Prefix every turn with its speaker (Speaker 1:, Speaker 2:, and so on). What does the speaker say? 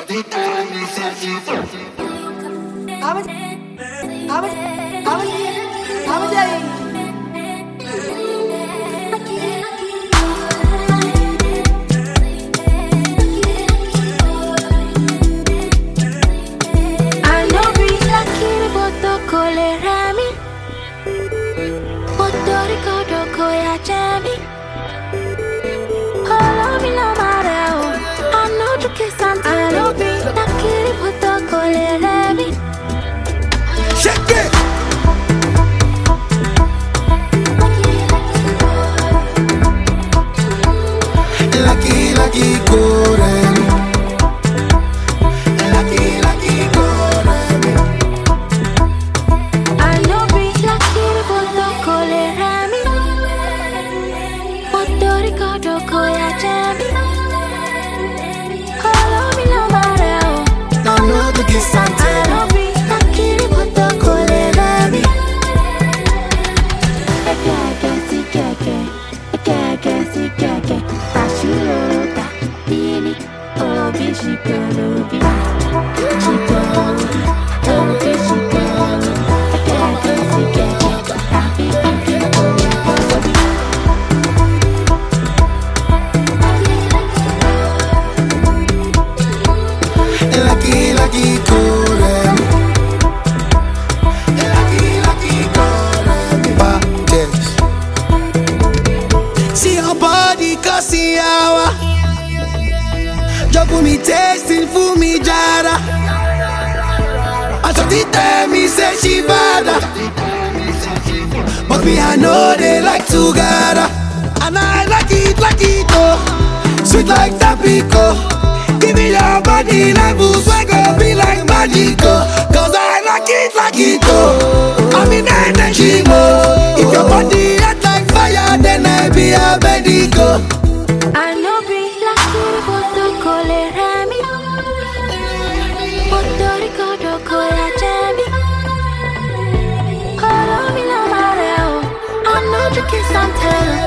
Speaker 1: But me, I know they like together. And I like it, oh. Sweet like Tapico. Give me your body levels, we go be like magical. Cause I like it, oh. I'm in energy mode. If your body hot like fire, then I be a medico.
Speaker 2: I know be like you, but the color Rami. Puerto Rico, the color Jamie. Hold on, me no matter. I know you kiss and tell.